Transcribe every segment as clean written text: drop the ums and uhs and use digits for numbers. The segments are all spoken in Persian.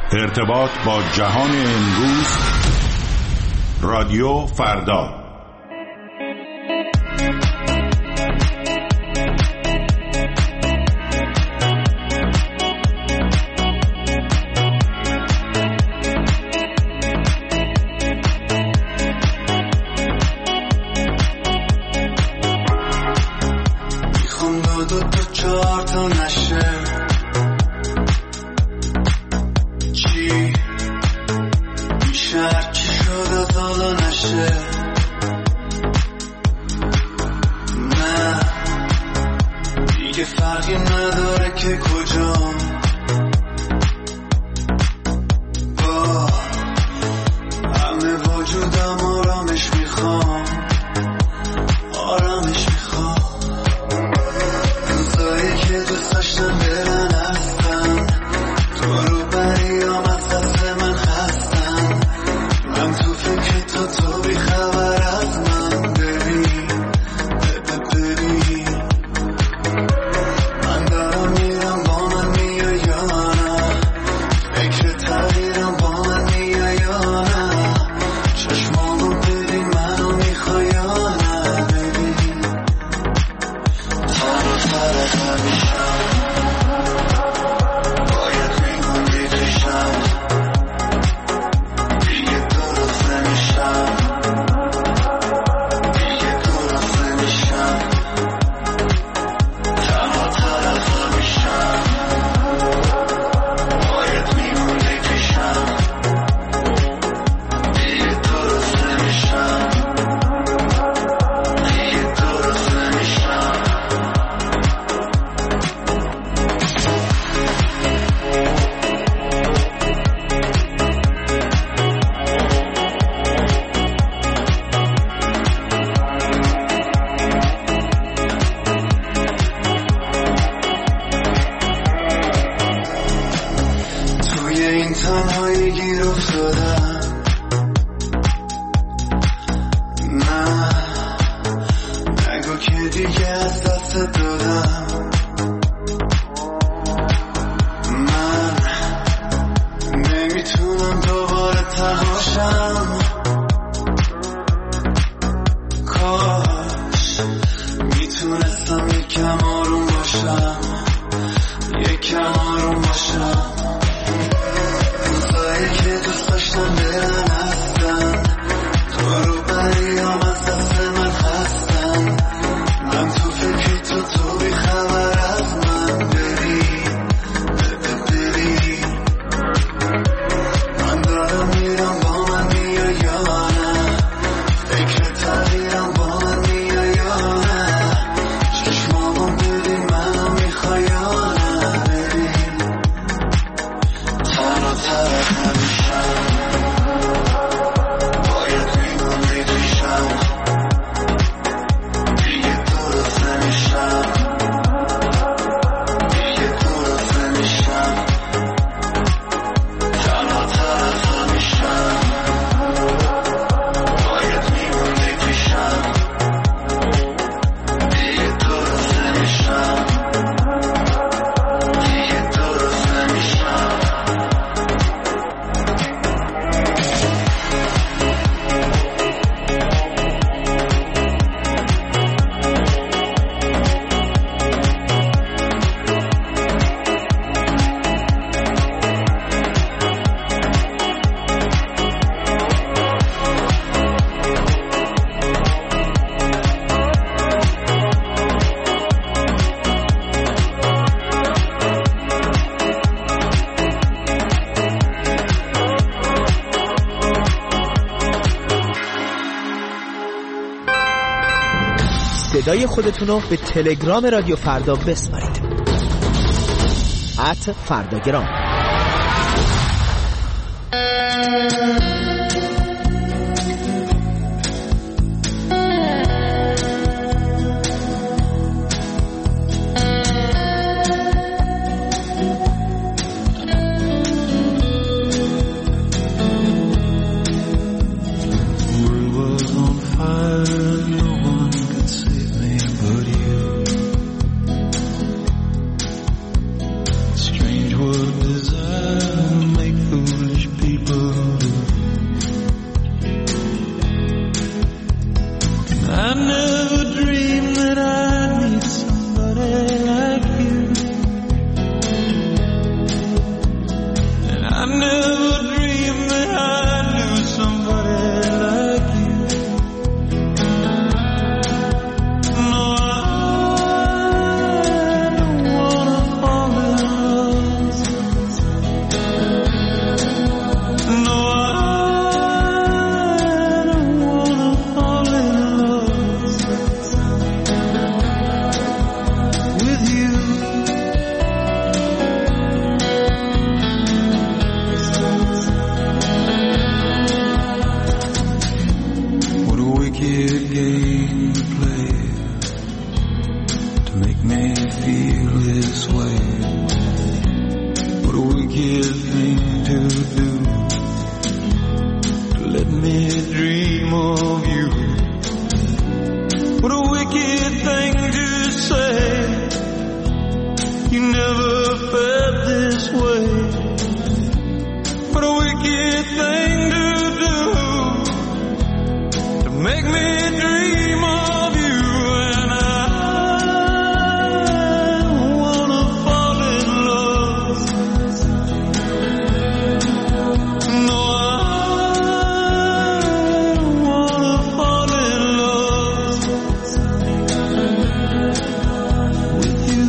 ارتباط با جهان امروز. رادیو فردا. صدای خودتونو به تلگرام رادیو فردا بسپارید. @فرداگرام. Strange world is wicked thing to do. Let me dream of you. What a wicked thing to say. You never felt this way. What a wicked thing to do, to make me dream of you. And I wanna fall in love. No, I wanna fall in love with you.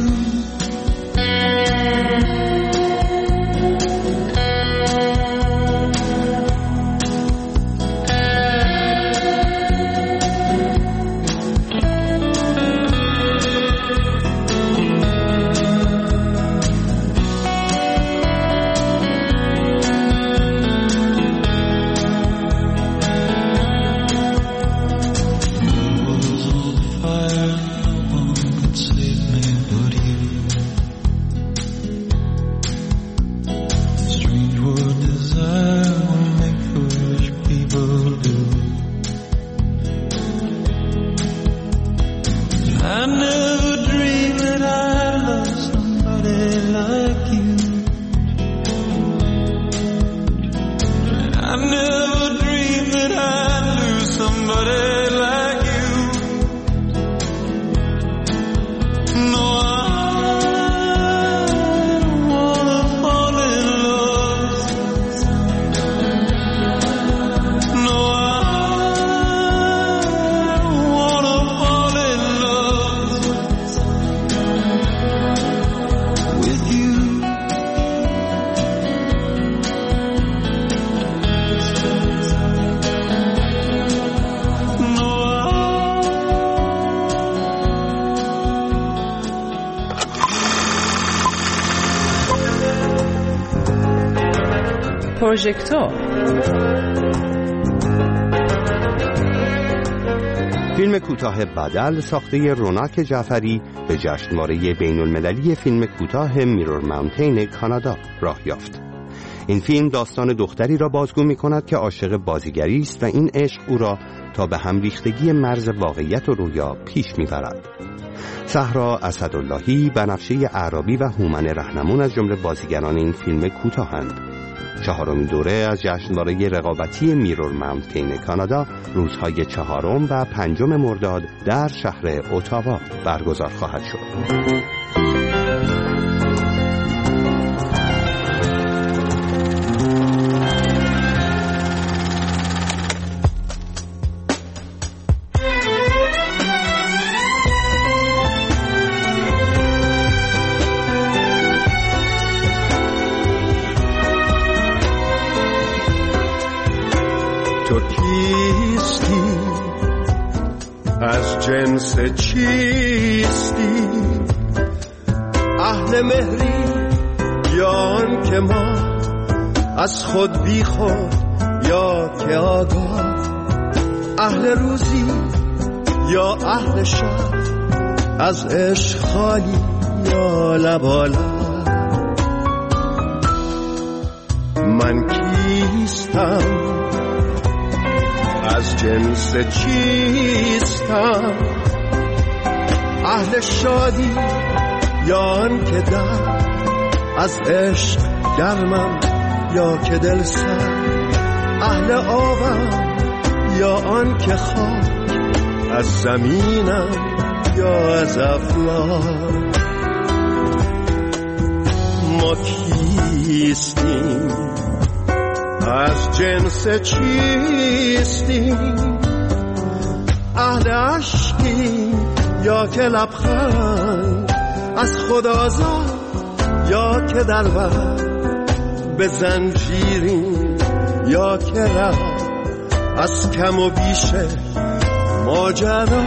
پروژکتور. فیلم کوتاه بدل ساخته روناک جعفری به جشنواره بین‌المللی فیلم کوتاه میرور ماونتین کانادا راه یافت. این فیلم داستان دختری را بازگو می‌کند که عاشق بازیگری است و این عشق او را تا به هم ریختگی مرز واقعیت و رویا پیش می‌برد. صحرا اسداللهی، بنفشه اعرابی و هومن رهنمون از جمله بازیگران این فیلم کوتاهند. چهارمین دوره از جشنواره رقابتی میرور ماونتین کانادا روزهای 4 و 5 مرداد در شهر اتاوا برگزار خواهد شد. تو کیستی؟ از جنس چیستی؟ اهل مهری یا آن که ما از خود بی خود یا که آگاه؟ اهل روزی یا اهل شب؟ از عشق خالی یا لبالا؟ من کیستم؟ از جنس چیستم؟ اهل شادی یا آن که در از عشق گرمم یا که دل سر؟ اهل آبم یا آن که خاک از زمینم یا از افلاک؟ ما کیستیم؟ از جنس چیستیم؟ اهل عشقی یا که لبخند از خود آزاد یا که در وقت به زنجیریم یا که رفت از کم و بیش ماجرا؟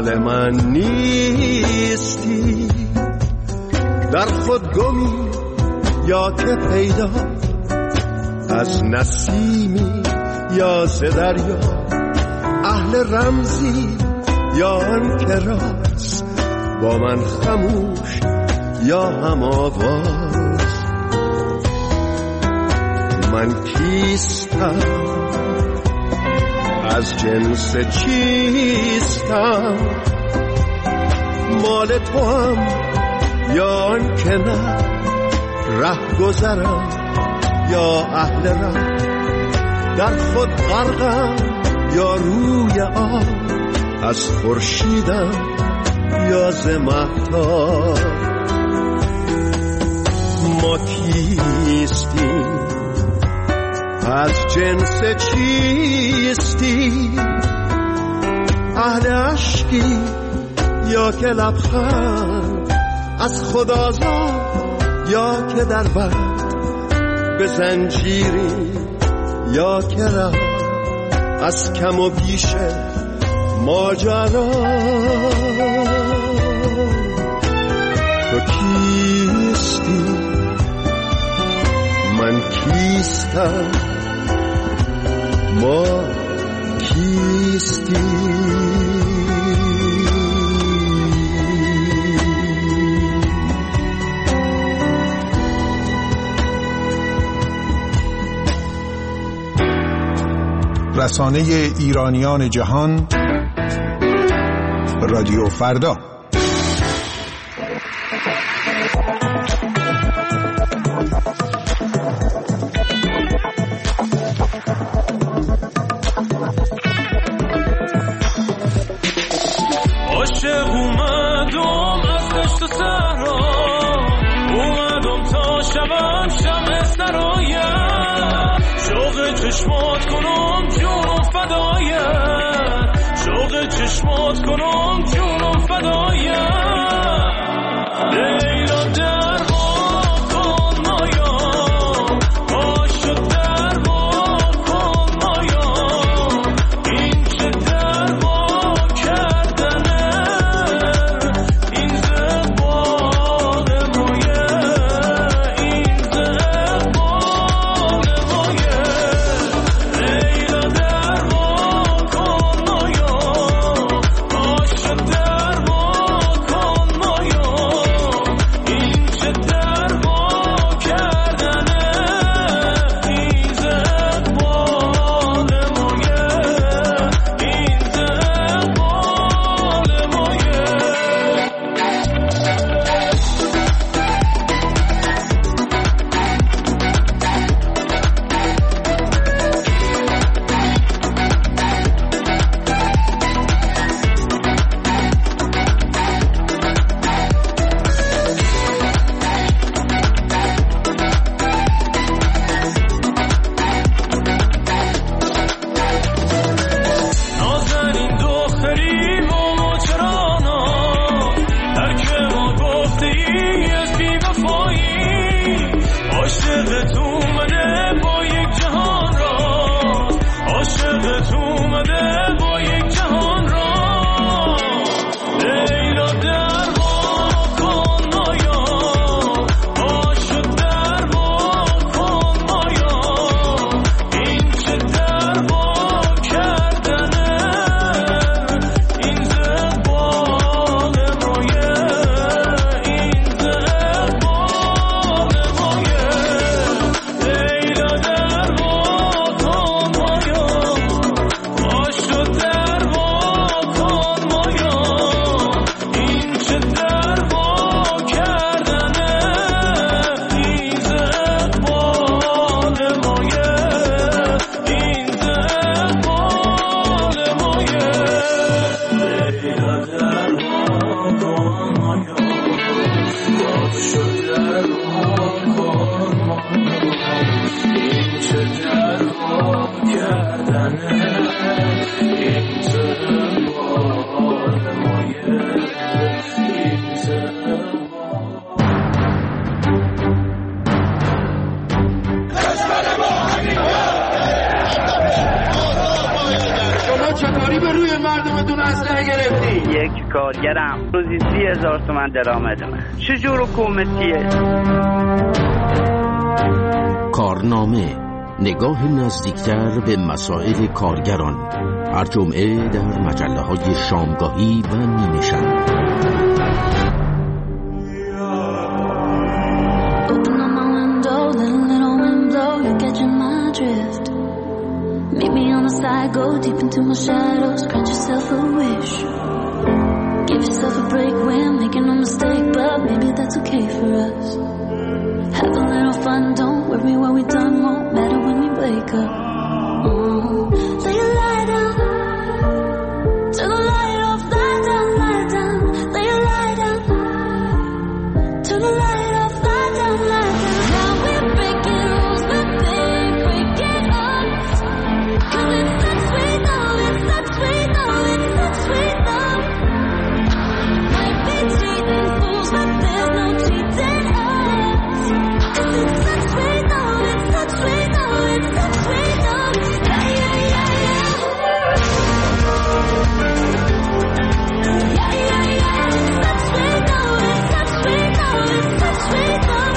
مال من نیستی، در خود گمی یا که پیدا، از نسیمی یا ز دریا، اهل رمزی یا آن که راست، با من خموش یا هم آواز. من کیستم، از جنس چیستم، مال تو هم یا آن که نه، ره گذرم یا اهل ره، در خود غرقم یا روی آب، از خورشیدم یا ز مهتاب. ما کیستیم، از جنس چیستی، اهل عشقی یا که لبخند، از خود آزاد یا که در بند، به زنجیری یا که رها، از کم و بیش ماجرا. تو کیستی، من کیستم، ما کیستی. رسانه ایرانیان جهان، رادیو فردا. عاشق اومدم از دشت و صحرا، اومدم تا شبم شمع سرایم، شوق چشمات کنم جونم فدایم، شوق چشمات کنم جونم فدایم. لیلا در وا کن مایا، پاشو در وا کن مایا، این چه در وا کردنه، این زبان مایه، این زبان مایه. لیلا در وا کن مایا، پاشو در وا کن مایا، این چه در وا کردنه، این زبان مایه، این زبان مایه. نازنین دختری با ماجرانا، ترک ما گفته ای از بی‌وفایی، عاشقت اومده با یک جهان را، عاشقت اومده با یک جهان را. لیلا در وا کن مایا، پاشو در وا کن مایا، این چه در وا کردنه، این زبان مایه، این زبان مایه. که کارگرم روزی 30,000 تومان درآمدمه. چجور حکومتیه؟ کارنامه، نگاه نزدیکتر به مسائل کارگران، هر جمعه در مجله‌های شامگاهی و نیمه شب. Go deep into my shadows, grant yourself a wish. Give yourself a break, we're making no mistake, but maybe that's okay for us. Have a little fun, don't worry what we done, won't matter when we wake up. Lay your light down, turn the light off, lie down, lie down. Lay your light down, turn the light off, lie down, lie down. Now we're breaking rules, but they breaking us. 'Cause it's such sweet love, it's such sweet love, it's such sweet love. Might be cheating fools, but there's no cheating us. 'Cause it's such sweet love, it's such sweet love, it's such sweet love. Yeah, yeah, yeah, yeah. Yeah, yeah, yeah. It's such sweet love, it's such sweet love, it's such sweet love.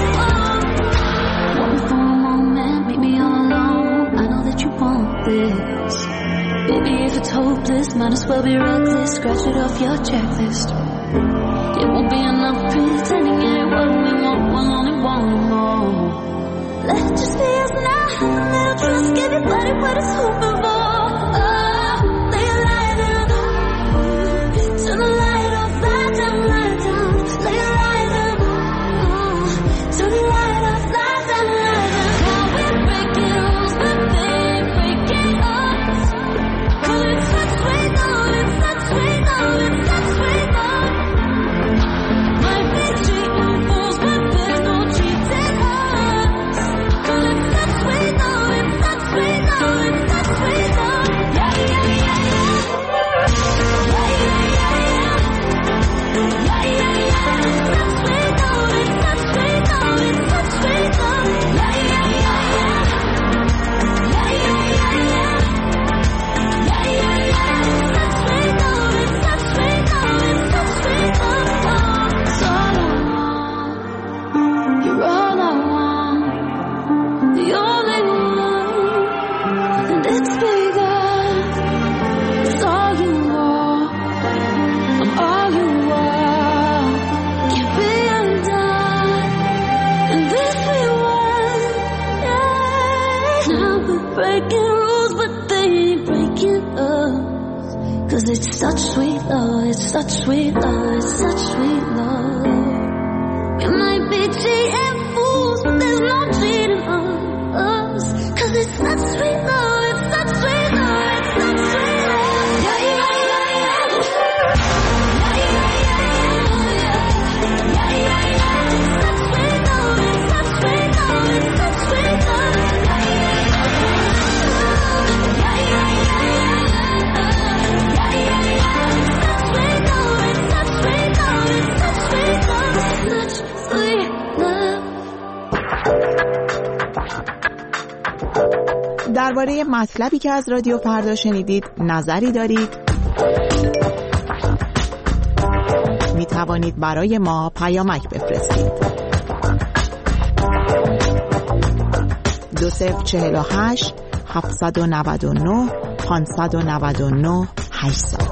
Want me for a moment, meet me all alone. I know that you want this. Baby, if it's hopeless, might as well be reckless. Scratch it off your checklist. It won't be enough pretending it ain't what we want. We'll only want more. Let it just be us now. Little trust, give your body what it's hoping for. Lay your light down, turn the light off, lie down, lie down. Lay your light down, turn the light off, lie down, lie down. Now we're breaking rules, but they ain't breaking us. 'Cause it's such sweet love, it's such sweet love, it's such sweet love. Might be cheating fools, but there's no cheating us. 'Cause it's such sweet love, it's such sweet love, it's such sweet love. Yeah, yeah, yeah, yeah. Yeah, yeah, yeah, yeah. Yeah, yeah, yeah. It's such sweet love, it's such sweet love, it's such sweet love. Yeah, yeah, yeah, yeah. Yeah, yeah, yeah, yeah. Yeah, yeah, yeah. It's such sweet love, it's such sweet love, it's such sweet love. It's all I want. You're all I want. The only one. And it's bigger. It's all you want. I'm all you want. Can't be undone. And this we want. Yeah. Now we're breaking rules, but they ain't breaking us. 'Cause it's such sweet love, it's such sweet love, it's such sweet love. We might be cheating fools, but there's no cheating on us. 'Cause it's such sweet love, it's such sweet love, it's such sweet love. Yeah, yeah, yeah, yeah. Yeah, yeah, yeah, yeah. Yeah, yeah, yeah. It's such sweet love, it's such sweet love, it's such sweet love. Yeah, yeah, yeah. Yeah, yeah, yeah, yeah. Yeah, yeah, yeah. It's such sweet love, it's such sweet love, it's such sweet love, such sweet love. درباره مطلبی که از رادیو فردا شنیدید نظری دارید؟ می توانید برای ما پیامک بفرستید. 2048 799 599 800.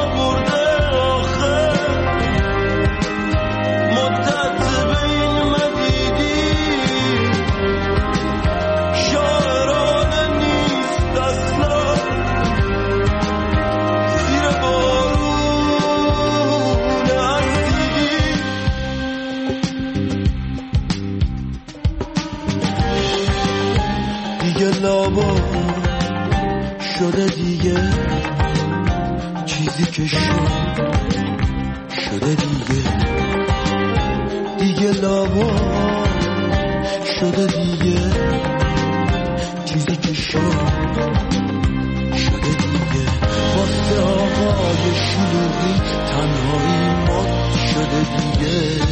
مدت بین من دیگه لابا شده دیگه چیزی که شده دیگه لابا شده دیگه چیزی که شده دیگه واسه آقای شلوغی تنهایی مات شده دیگه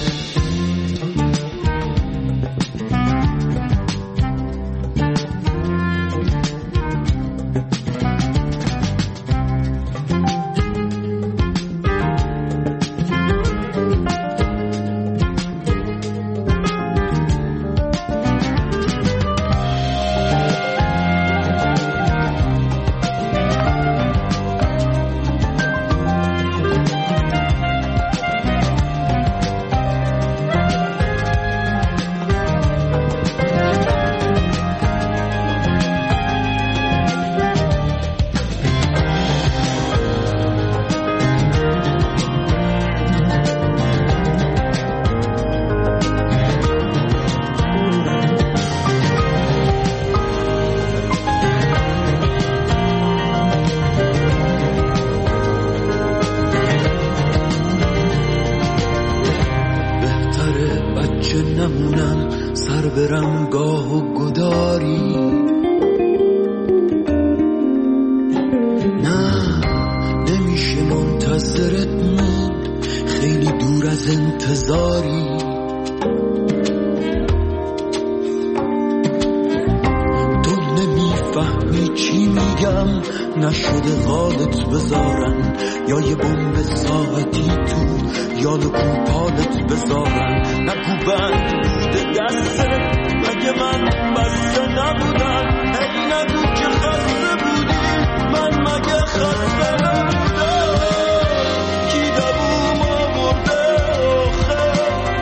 نشده حالت بذارن یا یه بمب ساعتی تو یاد پالت بذارن نگو بند بوده دسته مگه من بسته نبودم هی نگو که خسته بودی من مگه خسته نبودم کی دبوم آورده آخه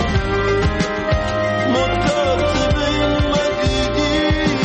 مدت به این مدیدی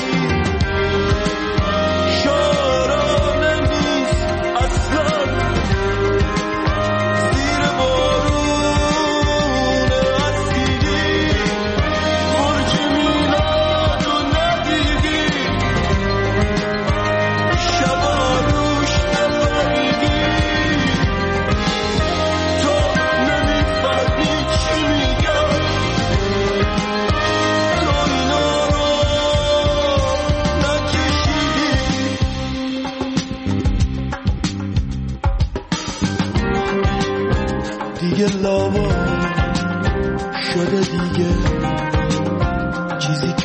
دیگه لاوا شده دیگه چیزی که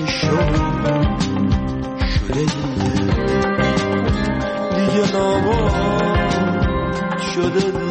شده دیگه لاوا شده دیگه